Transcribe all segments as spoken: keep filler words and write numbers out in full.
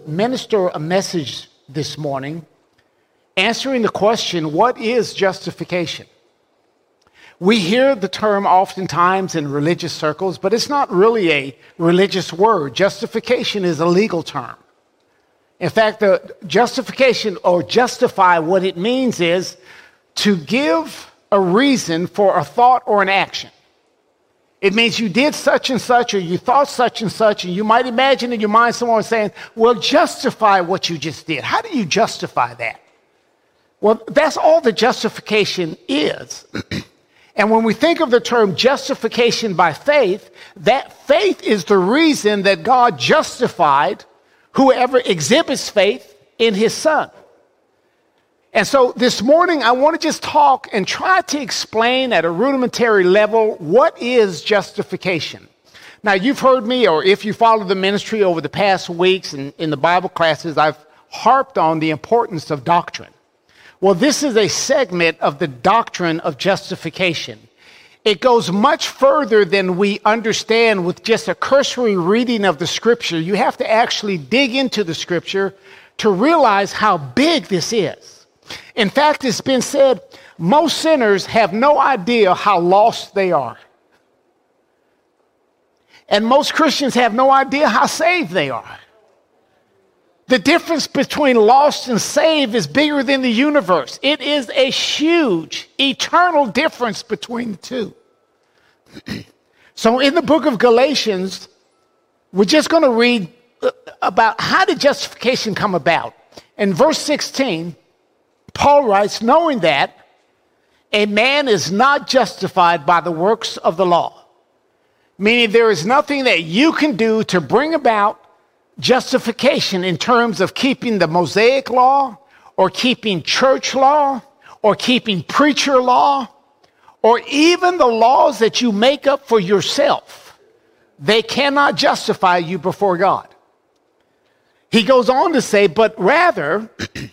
minister a message this morning answering the question, what is justification? We hear the term oftentimes in religious circles, but it's not really a religious word. Justification is a legal term. In fact, the justification or justify, what it means is to give a reason for a thought or an action. It means you did such and such, or you thought such and such, and you might imagine in your mind someone saying, well, justify what you just did. How do you justify that? Well, that's all the justification is. And when we think of the term justification by faith, that faith is the reason that God justified whoever exhibits faith in his Son. And so this morning, I want to just talk and try to explain at a rudimentary level what is justification. Now, you've heard me, or if you follow the ministry over the past weeks and in the Bible classes, I've harped on the importance of doctrine. Well, this is a segment of the doctrine of justification. It goes much further than we understand with just a cursory reading of the scripture. You have to actually dig into the scripture to realize how big this is. In fact, it's been said, most sinners have no idea how lost they are. And most Christians have no idea how saved they are. The difference between lost and saved is bigger than the universe. It is a huge, eternal difference between the two. So in the book of Galatians, we're just going to read about how did justification come about. In verse sixteen, Paul writes, knowing that a man is not justified by the works of the law, meaning there is nothing that you can do to bring about justification in terms of keeping the Mosaic law or keeping church law or keeping preacher law or even the laws that you make up for yourself. They cannot justify you before God. He goes on to say, but rather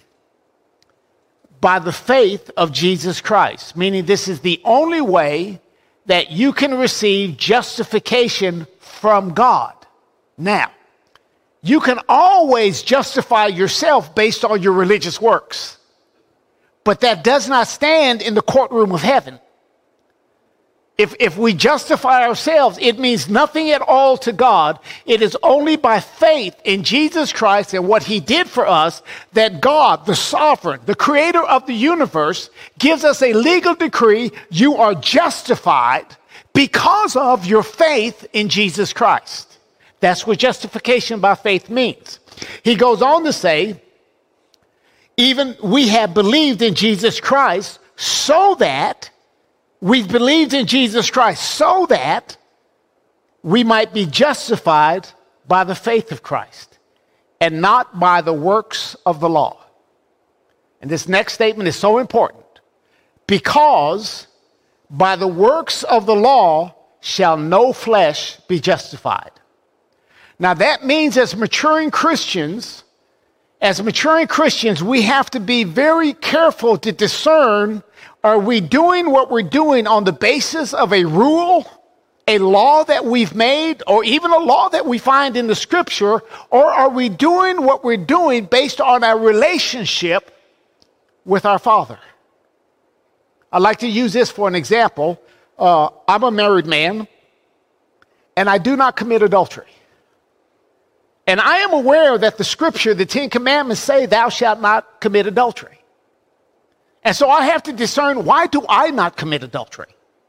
by the faith of Jesus Christ, meaning this is the only way that you can receive justification from God. Now, you can always justify yourself based on your religious works, but that does not stand in the courtroom of heaven. If, if we justify ourselves, it means nothing at all to God. It is only by faith in Jesus Christ and what he did for us that God, the sovereign, the creator of the universe, gives us a legal decree. You are justified because of your faith in Jesus Christ. That's what justification by faith means. He goes on to say, even we have believed in Jesus Christ so that we've believed in Jesus Christ so that we might be justified by the faith of Christ and not by the works of the law. And this next statement is so important. Because by the works of the law shall no flesh be justified. Now that means as maturing Christians, as maturing Christians, we have to be very careful to discern, are we doing what we're doing on the basis of a rule, a law that we've made, or even a law that we find in the scripture, or are we doing what we're doing based on our relationship with our Father? I'd like to use this for an example. Uh, I'm a married man, and I do not commit adultery. And I am aware that the scripture, the Ten Commandments say, thou shalt not commit adultery. And so I have to discern, why do I not commit adultery?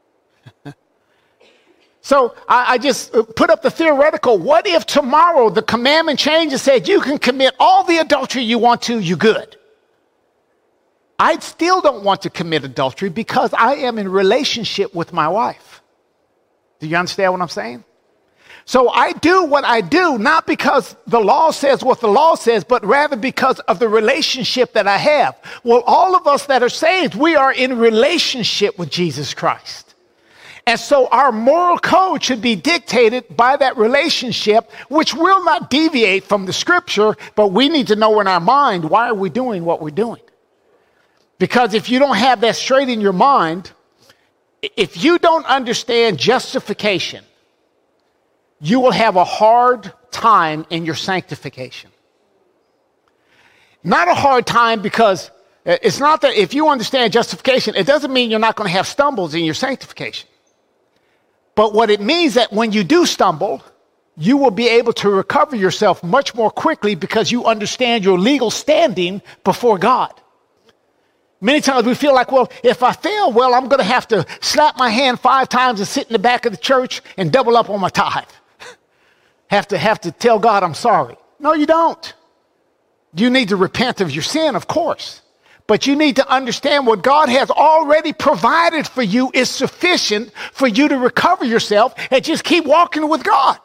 So I, I just put up the theoretical, what if tomorrow the commandment changed and said, you can commit all the adultery you want to, you good? I still don't want to commit adultery because I am in relationship with my wife. Do you understand what I'm saying? So I do what I do, not because the law says what the law says, but rather because of the relationship that I have. Well, all of us that are saved, we are in relationship with Jesus Christ. And so our moral code should be dictated by that relationship, which will not deviate from the scripture, but we need to know in our mind, why are we doing what we're doing? Because if you don't have that straight in your mind, if you don't understand justification, you will have a hard time in your sanctification. Not a hard time, because it's not that if you understand justification, it doesn't mean you're not going to have stumbles in your sanctification. But what it means that when you do stumble, you will be able to recover yourself much more quickly because you understand your legal standing before God. Many times we feel like, well, if I fail, well, I'm going to have to slap my hand five times and sit in the back of the church and double up on my tithe. have to have to tell God I'm sorry. No, you don't. You need to repent of your sin, of course. But you need to understand what God has already provided for you is sufficient for you to recover yourself and just keep walking with God.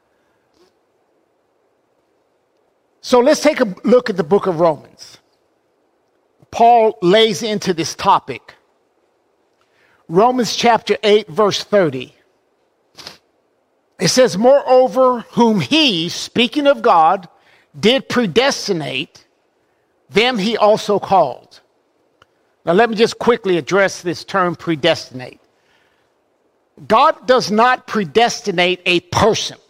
So let's take a look at the book of Romans. Paul lays into this topic. Romans chapter eight, verse thirty. It says, moreover, whom he, speaking of God, did predestinate, them he also called. Now let me just quickly address this term predestinate. God does not predestinate a person,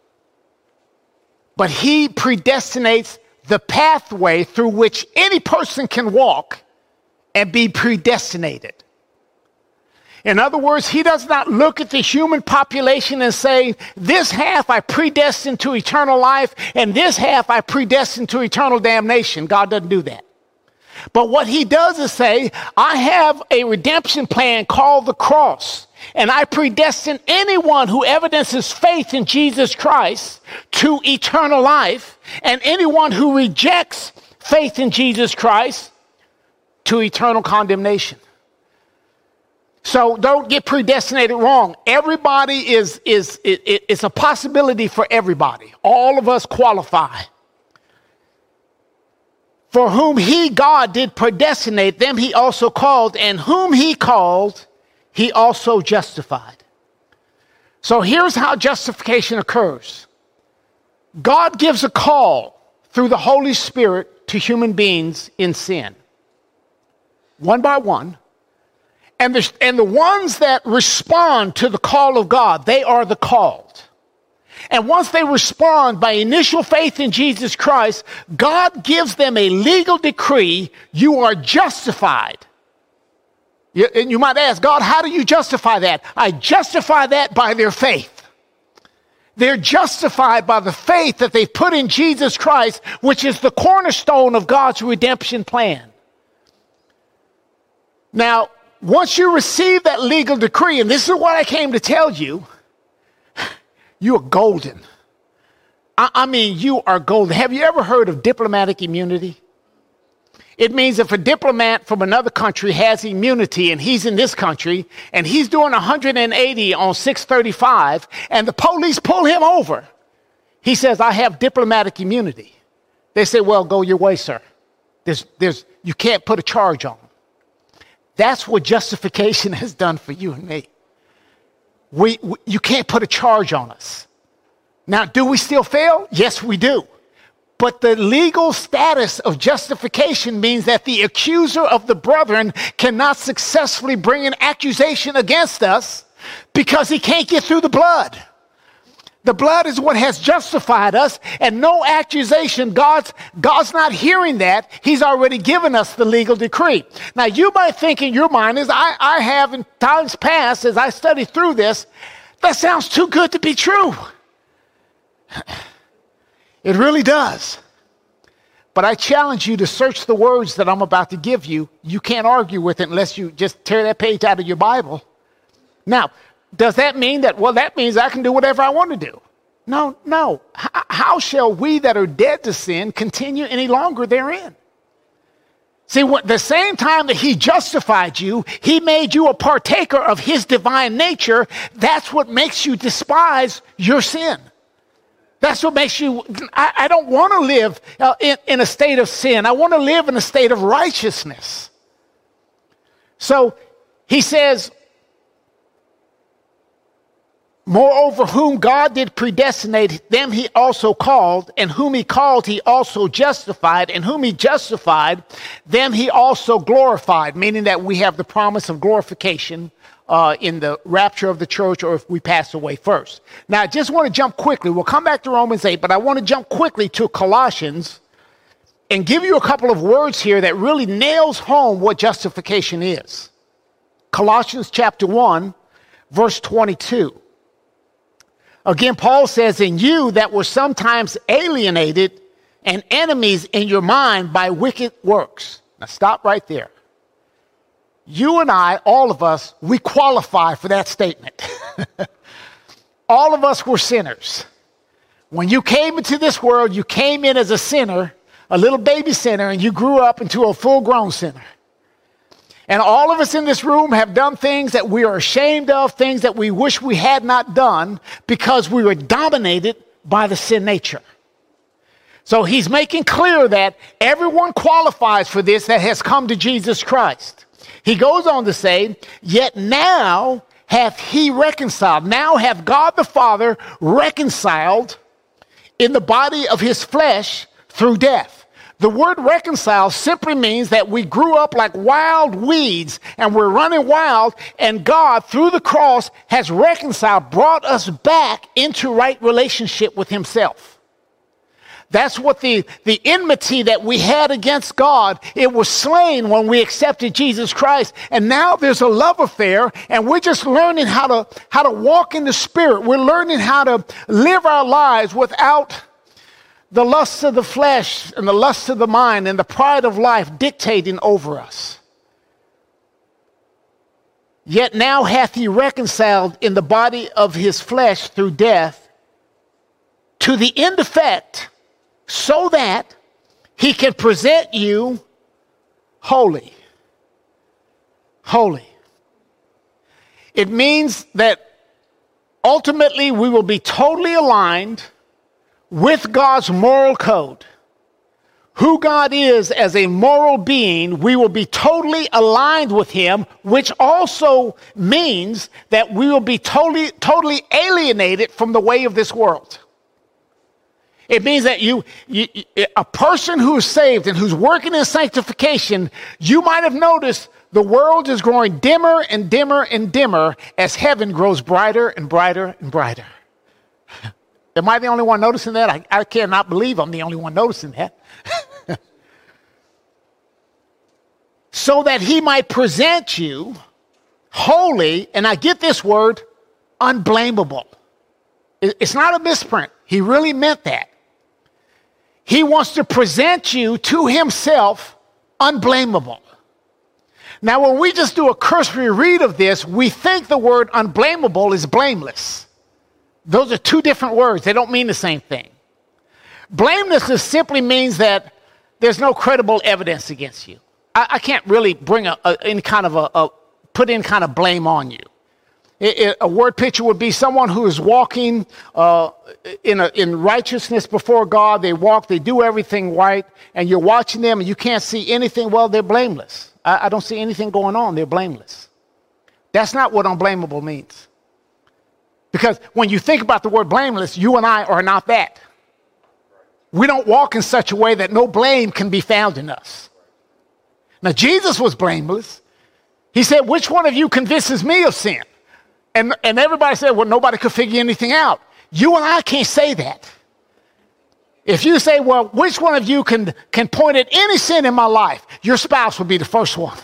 but he predestinates the pathway through which any person can walk and be predestinated. In other words, he does not look at the human population and say, this half I predestined to eternal life, and this half I predestined to eternal damnation. God doesn't do that. But what he does is say, I have a redemption plan called the cross, and I predestine anyone who evidences faith in Jesus Christ to eternal life, and anyone who rejects faith in Jesus Christ to eternal condemnation. So don't get predestinated wrong. Everybody is, is it, it, it's a possibility for everybody. All of us qualify. For whom he, God, did predestinate, them he also called, and whom he called, he also justified. So here's how justification occurs. God gives a call through the Holy Spirit to human beings in sin. One by one. And the, and the ones that respond to the call of God, they are the called. And once they respond by initial faith in Jesus Christ, God gives them a legal decree. You are justified. You, and you might ask, God, how do you justify that? I justify that by their faith. They're justified by the faith that they've put in Jesus Christ, which is the cornerstone of God's redemption plan. Now, once you receive that legal decree, and this is what I came to tell you, you are golden. I, I mean, you are golden. Have you ever heard of diplomatic immunity? It means if a diplomat from another country has immunity and he's in this country and he's doing one hundred eighty on six thirty-five and the police pull him over, he says, I have diplomatic immunity. They say, well, go your way, sir. There's, there's, you can't put a charge on him. That's what justification has done for you and me. We, we, you can't put a charge on us. Now, do we still fail? Yes, we do. But the legal status of justification means that the accuser of the brethren cannot successfully bring an accusation against us because he can't get through the blood. The blood is what has justified us, and no accusation. God's, God's not hearing that. He's already given us the legal decree. Now, you might think in your mind, as I, I have in times past, as I study through this, that sounds too good to be true. It really does. But I challenge you to search the words that I'm about to give you. You can't argue with it unless you just tear that page out of your Bible. Now, does that mean that, well, that means I can do whatever I want to do? No, no. H- how shall we that are dead to sin continue any longer therein? See, what, the same time that he justified you, he made you a partaker of his divine nature. That's what makes you despise your sin. That's what makes you, I, I don't want to live uh, in, in a state of sin. I want to live in a state of righteousness. So he says, moreover, whom God did predestinate, them he also called, and whom he called, he also justified, and whom he justified, them he also glorified, meaning that we have the promise of glorification uh, in the rapture of the church, or if we pass away first. Now, I just want to jump quickly. We'll come back to Romans eight, but I want to jump quickly to Colossians and give you a couple of words here that really nails home what justification is. Colossians chapter one, verse twenty-two. Again, Paul says, in you that were sometimes alienated and enemies in your mind by wicked works. Now stop right there. You and I, all of us, we qualify for that statement. All of us were sinners. When you came into this world, you came in as a sinner, a little baby sinner, and you grew up into a full-grown sinner. And all of us in this room have done things that we are ashamed of, things that we wish we had not done because we were dominated by the sin nature. So he's making clear that everyone qualifies for this that has come to Jesus Christ. He goes on to say, yet now hath he reconciled. Now hath God the Father reconciled in the body of his flesh through death. The word reconcile simply means that we grew up like wild weeds and we're running wild, and God, through the cross, has reconciled, brought us back into right relationship with himself. That's what the, the enmity that we had against God, it was slain when we accepted Jesus Christ. And now there's a love affair, and we're just learning how to, how to walk in the Spirit. We're learning how to live our lives without the lusts of the flesh and the lusts of the mind and the pride of life dictating over us. Yet now hath he reconciled in the body of his flesh through death, to the end effect, so that he can present you holy. Holy. It means that ultimately we will be totally aligned with God's moral code. Who God is as a moral being, we will be totally aligned with him, which also means that we will be totally, totally alienated from the way of this world. It means that you, you, a person who is saved and who's working in sanctification, you might have noticed the world is growing dimmer and dimmer and dimmer as heaven grows brighter and brighter and brighter. Am I the only one noticing that? I, I cannot believe I'm the only one noticing that. So that he might present you holy, and I get this word, unblameable. It, it's not a misprint. He really meant that. He wants to present you to himself unblameable. Now, when we just do a cursory read of this, we think the word unblameable is blameless. Those are two different words. They don't mean the same thing. Blamelessness simply means that there's no credible evidence against you. I, I can't really bring a, a, any kind of a, a, put any kind of blame on you. It, it, a word picture would be someone who is walking uh, in, a, in righteousness before God. They walk, they do everything right, and you're watching them and you can't see anything. Well, they're blameless. I, I don't see anything going on. They're blameless. That's not what unblameable means. Because when you think about the word blameless, you and I are not that. We don't walk in such a way that no blame can be found in us. Now, Jesus was blameless. He said, which one of you convinces me of sin? And, and everybody said, well, nobody could figure anything out. You and I can't say that. If you say, well, which one of you can, can point at any sin in my life? Your spouse will be the first one.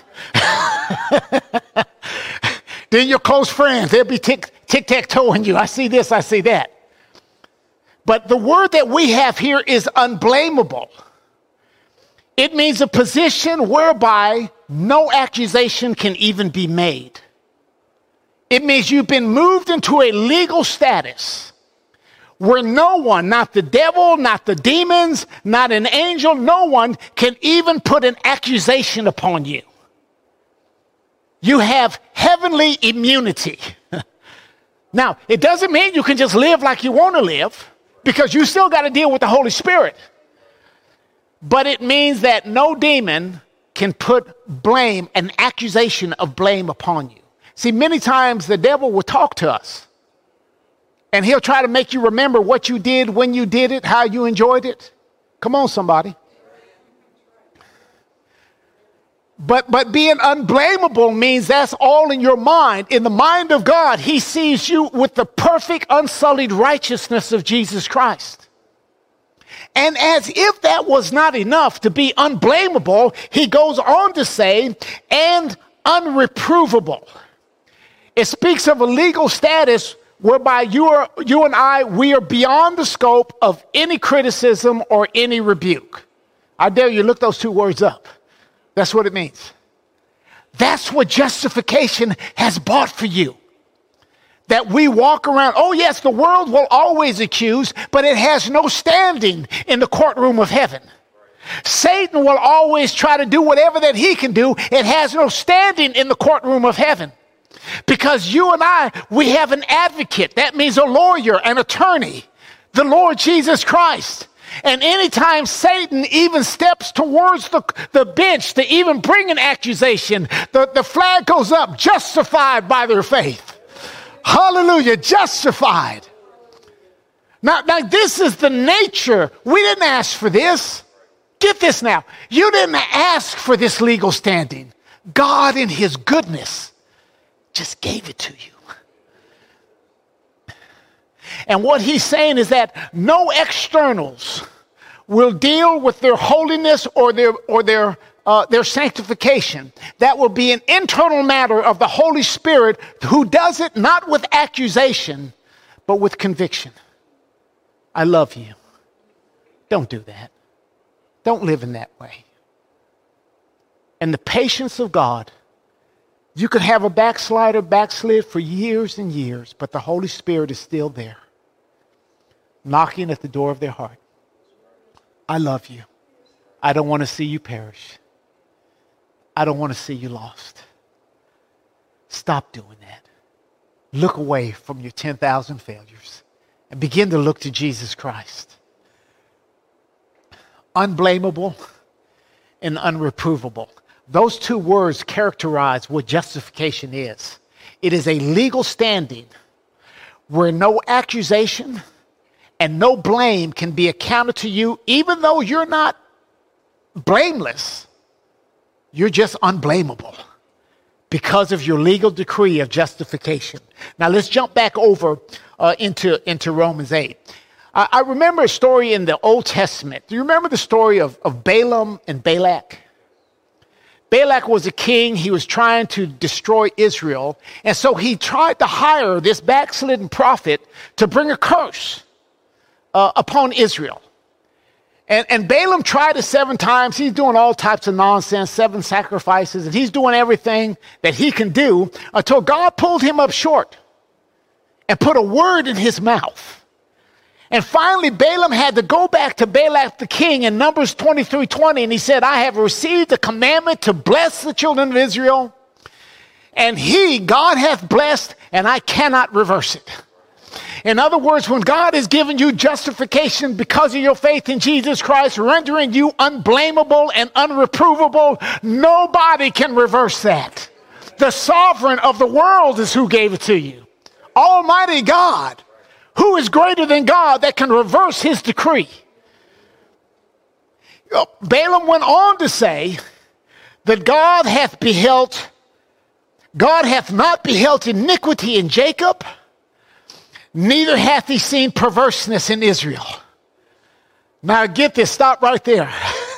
Then your close friends, they'll be tick, tic-tac-toeing you. I see this, I see that. But the word that we have here is unblameable. It means a position whereby no accusation can even be made. It means you've been moved into a legal status where no one, not the devil, not the demons, not an angel, no one can even put an accusation upon you. You have heavenly immunity. Now, it doesn't mean you can just live like you want to live, because you still got to deal with the Holy Spirit. But it means that no demon can put blame, an accusation of blame upon you. See, many times the devil will talk to us, and he'll try to make you remember what you did, when you did it, how you enjoyed it. Come on, somebody. But but being unblameable means that's all in your mind. In the mind of God, he sees you with the perfect, unsullied righteousness of Jesus Christ. And as if that was not enough to be unblameable, he goes on to say, and unreprovable. It speaks of a legal status whereby you are, you and I, we are beyond the scope of any criticism or any rebuke. I dare you look those two words up. That's what it means. That's what justification has bought for you. That we walk around, oh yes, the world will always accuse, but it has no standing in the courtroom of heaven. Satan will always try to do whatever that he can do. It has no standing in the courtroom of heaven. Because you and I, we have an advocate. That means a lawyer, an attorney, the Lord Jesus Christ. And anytime Satan even steps towards the, the bench to even bring an accusation, the, the flag goes up, justified by their faith. Hallelujah, justified. Now, now, this is the nature. We didn't ask for this. Get this now. You didn't ask for this legal standing. God in his goodness just gave it to you. And what he's saying is that no externals will deal with their holiness or their or their uh, their sanctification. That will be an internal matter of the Holy Spirit, who does it not with accusation, but with conviction. I love you. Don't do that. Don't live in that way. And the patience of God. You could have a backslider backslid for years and years, but the Holy Spirit is still there, knocking at the door of their heart. I love you. I don't want to see you perish. I don't want to see you lost. Stop doing that. Look away from your ten thousand failures and begin to look to Jesus Christ. Unblameable and unreprovable. Those two words characterize what justification is. It is a legal standing where no accusation and no blame can be accounted to you, even though you're not blameless. You're just unblameable because of your legal decree of justification. Now let's jump back over uh, into, into Romans eight. I, I remember a story in the Old Testament. Do you remember the story of, of Balaam and Balak? Balak was a king. He was trying to destroy Israel. And so he tried to hire this backslidden prophet to bring a curse uh, upon Israel. And, and Balaam tried it seven times. He's doing all types of nonsense, seven sacrifices, and he's doing everything that he can do until God pulled him up short and put a word in his mouth. And finally, Balaam had to go back to Balak the king in Numbers twenty-three twenty, and he said, I have received a commandment to bless the children of Israel, and he, God, hath blessed, and I cannot reverse it. In other words, when God has given you justification because of your faith in Jesus Christ, rendering you unblameable and unreprovable, nobody can reverse that. The sovereign of the world is who gave it to you. Almighty God. Who is greater than God that can reverse his decree? Balaam went on to say that God hath beheld, God hath not beheld iniquity in Jacob, neither hath he seen perverseness in Israel. Now get this, stop right there.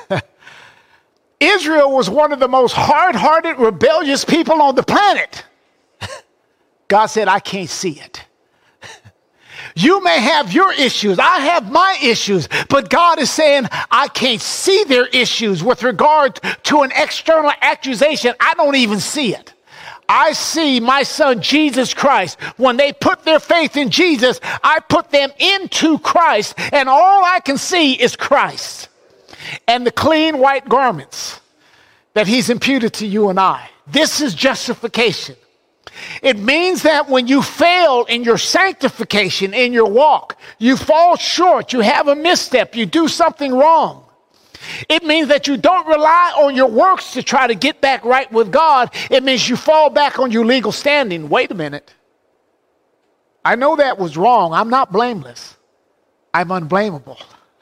Israel was one of the most hard-hearted, rebellious people on the planet. God said, I can't see it. You may have your issues. I have my issues. But God is saying, I can't see their issues with regard to an external accusation. I don't even see it. I see my son, Jesus Christ. When they put their faith in Jesus, I put them into Christ. And all I can see is Christ and the clean white garments that he's imputed to you and I. This is justification. It means that when you fail in your sanctification, in your walk, you fall short, you have a misstep, you do something wrong. It means that you don't rely on your works to try to get back right with God. It means you fall back on your legal standing. Wait a minute. I know that was wrong. I'm not blameless. I'm unblameable.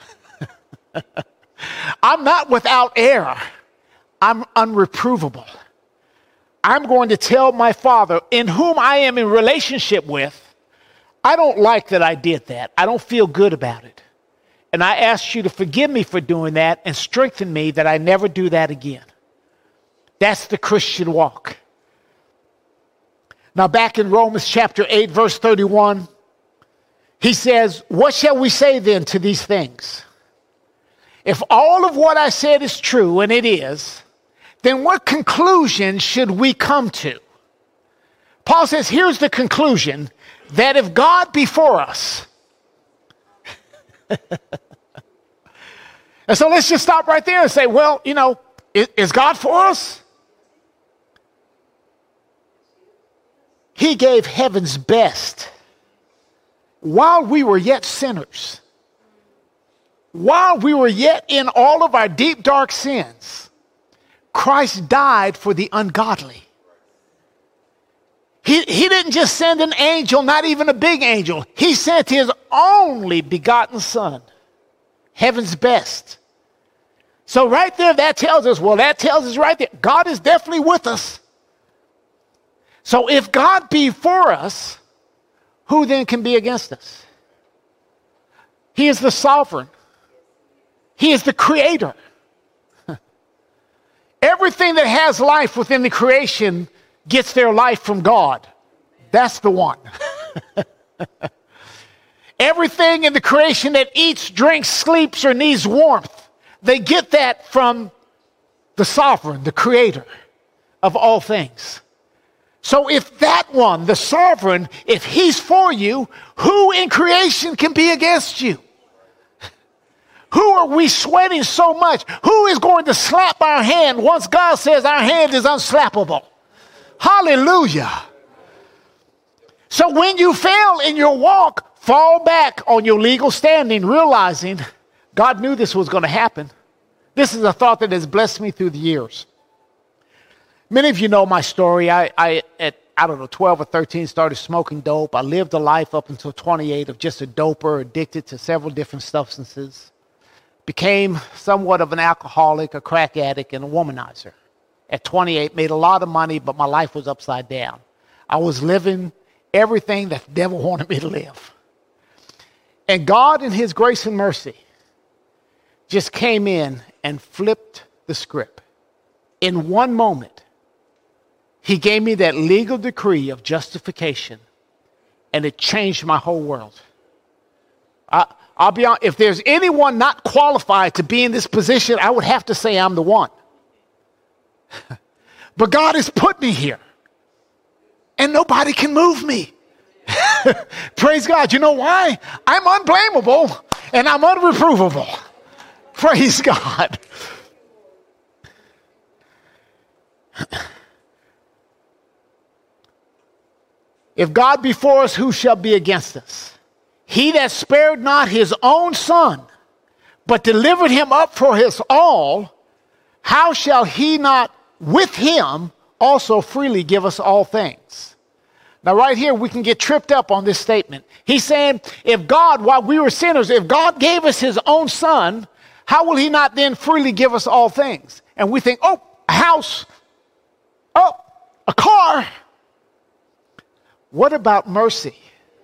I'm not without error. I'm unreprovable. I'm going to tell my Father, in whom I am in relationship with, I don't like that I did that. I don't feel good about it. And I ask you to forgive me for doing that and strengthen me that I never do that again. That's the Christian walk. Now back in Romans chapter eight, verse thirty-one, he says, what shall we say then to these things? If all of what I said is true, and it is, then what conclusion should we come to? Paul says, here's the conclusion, that if God be for us, and so let's just stop right there and say, well, you know, is, is God for us? He gave heaven's best while we were yet sinners. While we were yet in all of our deep, dark sins, Christ died for the ungodly. He, he didn't just send an angel, not even a big angel. He sent his only begotten Son, heaven's best. So right there, that tells us, well, that tells us right there, God is definitely with us. So if God be for us, who then can be against us? He is the sovereign. He is the creator. Everything that has life within the creation gets their life from God. That's the one. Everything in the creation that eats, drinks, sleeps, or needs warmth, they get that from the sovereign, the creator of all things. So if that one, the sovereign, if he's for you, who in creation can be against you? Who are we sweating so much? Who is going to slap our hand once God says our hand is unslappable? Hallelujah. So when you fail in your walk, fall back on your legal standing, realizing God knew this was going to happen. This is a thought that has blessed me through the years. Many of you know my story. I, I at, I don't know, twelve or thirteen, started smoking dope. I lived a life up until twenty-eight of just a doper, addicted to several different substances. Became somewhat of an alcoholic, a crack addict, and a womanizer. At twenty-eight, made a lot of money, but my life was upside down. I was living everything that the devil wanted me to live. And God, in his grace and mercy, just came in and flipped the script. In one moment, he gave me that legal decree of justification, and it changed my whole world. I, I'll be honest, if there's anyone not qualified to be in this position, I would have to say I'm the one. But God has put me here, and nobody can move me. Praise God. You know why? I'm unblameable, and I'm unreprovable. Praise God. If God be for us, who shall be against us? He that spared not his own son, but delivered him up for us all, how shall he not with him also freely give us all things? Now right here, we can get tripped up on this statement. He's saying, if God, while we were sinners, if God gave us his own son, how will he not then freely give us all things? And we think, oh, a house, oh, a car. What about mercy?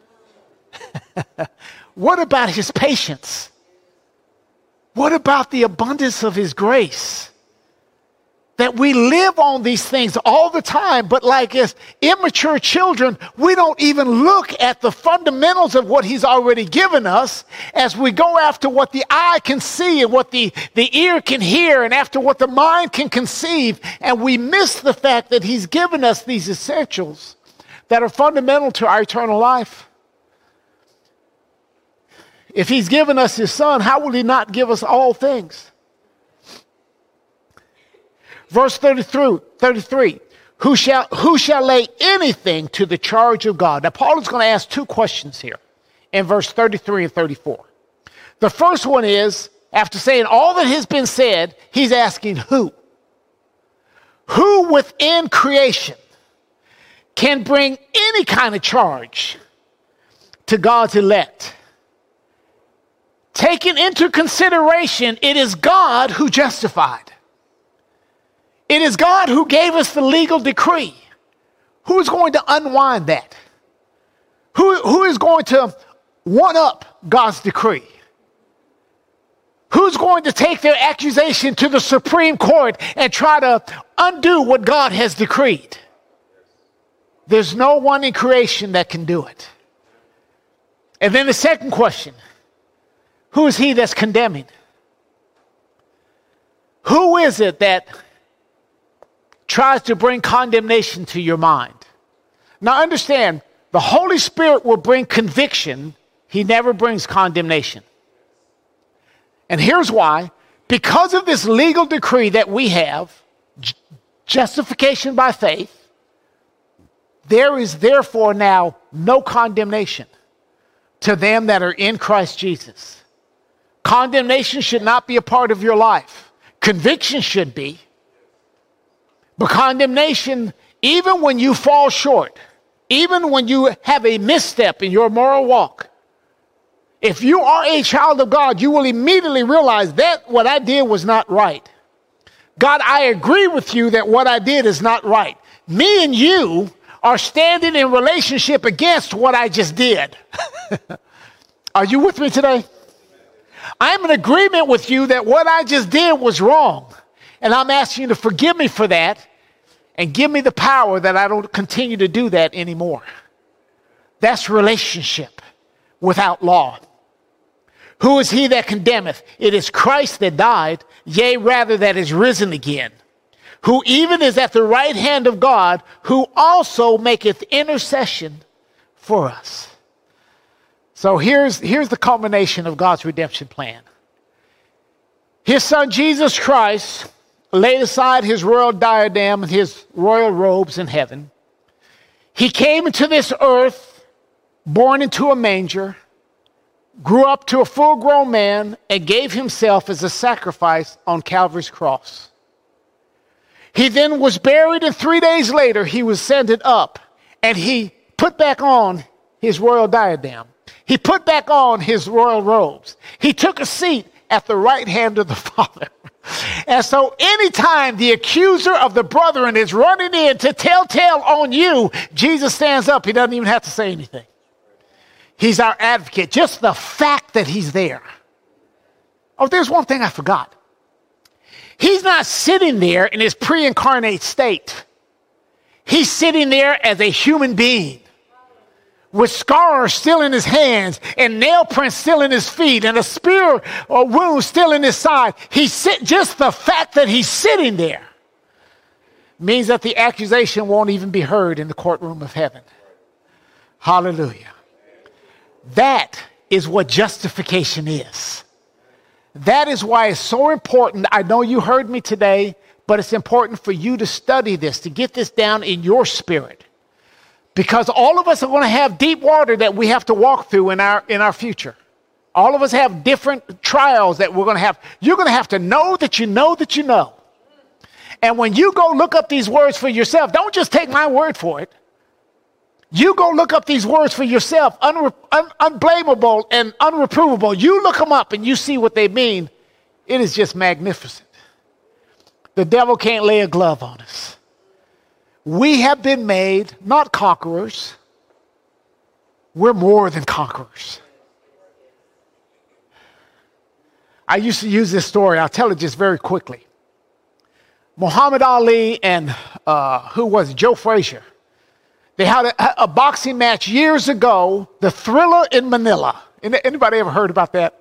What about his patience? What about the abundance of his grace? That we live on these things all the time, but like as immature children, we don't even look at the fundamentals of what he's already given us as we go after what the eye can see and what the, the ear can hear and after what the mind can conceive. And we miss the fact that he's given us these essentials that are fundamental to our eternal life. If he's given us his son, how will he not give us all things? Verse thirty-three, thirty-three, who shall, who shall lay anything to the charge of God? Now, Paul is going to ask two questions here in verse thirty-three and thirty-four. The first one is, after saying all that has been said, he's asking who? Who within creation can bring any kind of charge to God's elect? Taking into consideration, it is God who justified. It is God who gave us the legal decree. Who is going to unwind that? Who, who is going to one up God's decree? Who's going to take their accusation to the Supreme Court and try to undo what God has decreed? There's no one in creation that can do it. And then the second question, who is he that's condemning? Who is it that tries to bring condemnation to your mind? Now understand, the Holy Spirit will bring conviction. He never brings condemnation. And here's why. Because of this legal decree that we have, justification by faith, there is therefore now no condemnation to them that are in Christ Jesus. Condemnation should not be a part of your life. Conviction should be. But condemnation, even when you fall short, even when you have a misstep in your moral walk, if you are a child of God, you will immediately realize that what I did was not right. God, I agree with you that what I did is not right. Me and you are standing in relationship against what I just did. Are you with me today? I'm in agreement with you that what I just did was wrong. And I'm asking you to forgive me for that and give me the power that I don't continue to do that anymore. That's relationship without law. Who is he that condemneth? It is Christ that died, yea, rather that is risen again, who even is at the right hand of God, who also maketh intercession for us. So here's, here's the culmination of God's redemption plan. His son Jesus Christ laid aside his royal diadem and his royal robes in heaven. He came into this earth, born into a manger, grew up to a full-grown man, and gave himself as a sacrifice on Calvary's cross. He then was buried, and three days later he was ascended up, and he put back on his royal diadem. He put back on his royal robes. He took a seat at the right hand of the Father. And so anytime the accuser of the brethren is running in to tell tale on you, Jesus stands up. He doesn't even have to say anything. He's our advocate. Just the fact that he's there. Oh, there's one thing I forgot. He's not sitting there in his pre-incarnate state. He's sitting there as a human being with scars still in his hands and nail prints still in his feet and a spear or wound still in his side. He sit, just the fact that he's sitting there means that the accusation won't even be heard in the courtroom of heaven. Hallelujah. That is what justification is. That is why it's so important. I know you heard me today, but it's important for you to study this, to get this down in your spirit. Because all of us are going to have deep water that we have to walk through in our, in our future. All of us have different trials that we're going to have. You're going to have to know that you know that you know. And when you go look up these words for yourself, don't just take my word for it. You go look up these words for yourself, unre- un- unblameable and unreprovable. You look them up and you see what they mean. It is just magnificent. The devil can't lay a glove on us. We have been made not conquerors. We're more than conquerors. I used to use this story. I'll tell it just very quickly. Muhammad Ali and uh, who was it? Joe Frazier. They had a, a boxing match years ago, the Thriller in Manila. Anybody ever heard about that?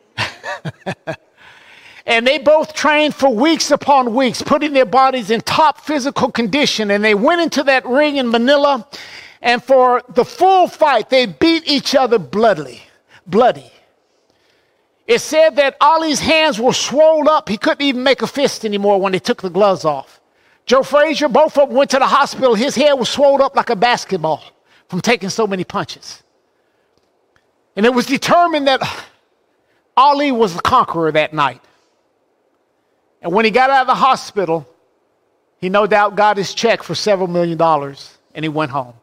And they both trained for weeks upon weeks, putting their bodies in top physical condition. And they went into that ring in Manila, and for the full fight, they beat each other bloodily, bloody. It said that Ali's hands were swollen up. He couldn't even make a fist anymore when they took the gloves off. Joe Frazier, both of them went to the hospital. His head was swollen up like a basketball from taking so many punches. And it was determined that Ali was the conqueror that night. And when he got out of the hospital, he no doubt got his check for several million dollars, and he went home.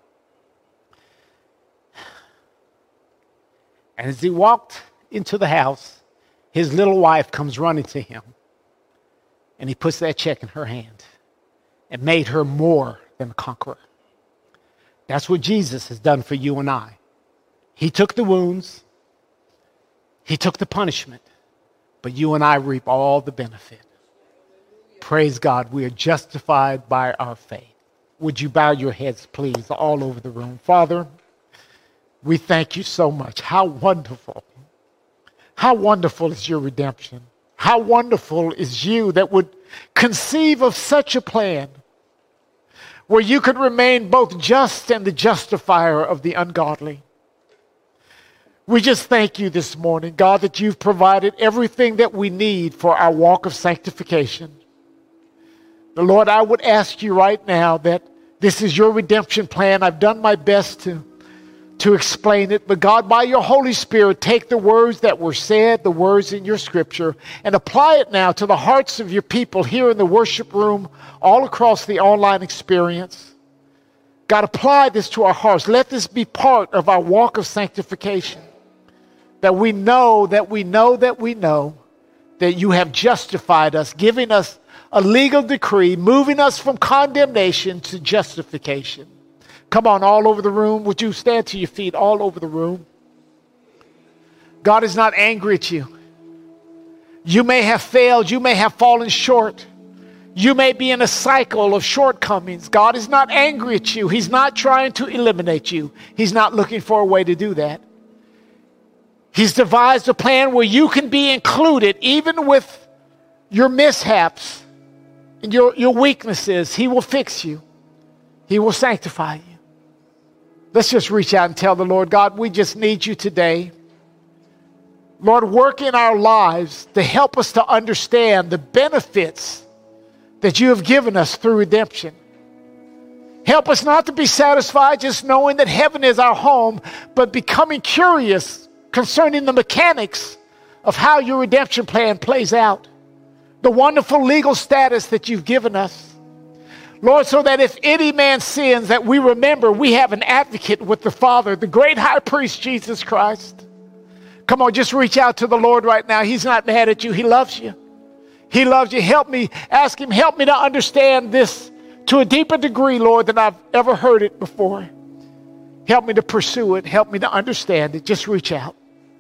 And as he walked into the house, his little wife comes running to him, and he puts that check in her hand and made her more than a conqueror. That's what Jesus has done for you and I. He took the wounds. He took the punishment but you and I reap all the benefit. Praise God, we are justified by our faith. Would you bow your heads, please, all over the room? Father, we thank you so much. How wonderful. How wonderful is your redemption. How wonderful is you that would conceive of such a plan where you could remain both just and the justifier of the ungodly. We just thank you this morning, God, that you've provided everything that we need for our walk of sanctification. The Lord, I would ask you right now that this is your redemption plan. I've done my best to, to explain it. But God, by your Holy Spirit, take the words that were said, the words in your scripture, and apply it now to the hearts of your people here in the worship room, all across the online experience. God, apply this to our hearts. Let this be part of our walk of sanctification. That we know, that we know, that we know that you have justified us, giving us a legal decree, moving us from condemnation to justification. Come on, all over the room. Would you stand to your feet all over the room? God is not angry at you. You may have failed. You may have fallen short. You may be in a cycle of shortcomings. God is not angry at you. He's not trying to eliminate you. He's not looking for a way to do that. He's devised a plan where you can be included even with your mishaps and your, your weaknesses. He will fix you. He will sanctify you. Let's just reach out and tell the Lord, God, we just need you today. Lord, work in our lives to help us to understand the benefits that you have given us through redemption. Help us not to be satisfied just knowing that heaven is our home, but becoming curious concerning the mechanics of how your redemption plan plays out. The wonderful legal status that you've given us. Lord, so that if any man sins, that we remember we have an advocate with the Father, the great high priest, Jesus Christ. Come on, just reach out to the Lord right now. He's not mad at you. He loves you. He loves you. Help me. Ask him, help me to understand this to a deeper degree, Lord, than I've ever heard it before. Help me to pursue it. Help me to understand it. Just reach out.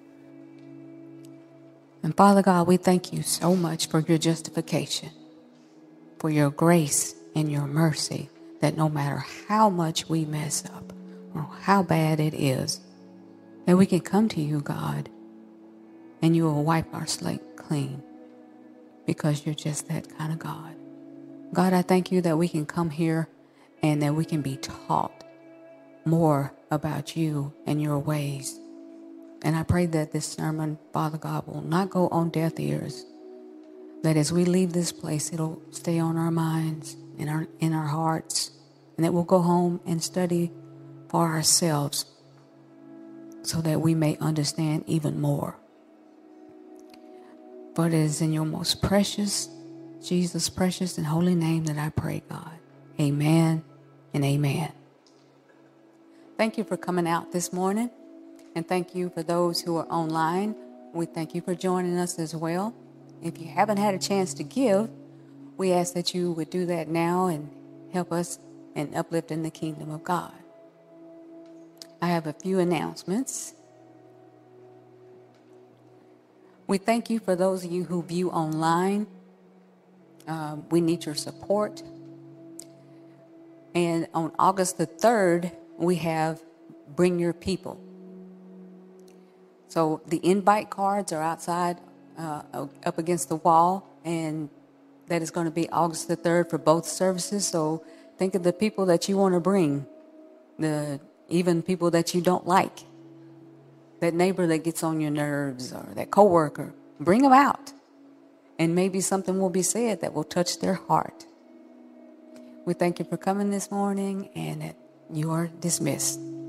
And Father God, we thank you so much for your justification, for your grace and your mercy, that no matter how much we mess up or how bad it is, that we can come to you, God, and you will wipe our slate clean because you're just that kind of God. God, I thank you that we can come here and that we can be taught more about you and your ways. And I pray that this sermon, Father God, will not go on deaf ears. That as we leave this place, it'll stay on our minds, in our, in our hearts, and that we'll go home and study for ourselves so that we may understand even more. For it is in your most precious, Jesus' precious and holy name that I pray, God. Amen and amen. Thank you for coming out this morning. And thank you for those who are online. We thank you for joining us as well. If you haven't had a chance to give, we ask that you would do that now and help us in uplifting the kingdom of God. I have a few announcements. We thank you for those of you who view online. Uh, we need your support. And on August the third, we have Bring Your People. So the invite cards are outside, uh, up against the wall, and that is going to be August the third for both services. So think of the people that you want to bring, the even people that you don't like, that neighbor that gets on your nerves or that coworker. Bring them out, and maybe something will be said that will touch their heart. We thank you for coming this morning, and you are dismissed.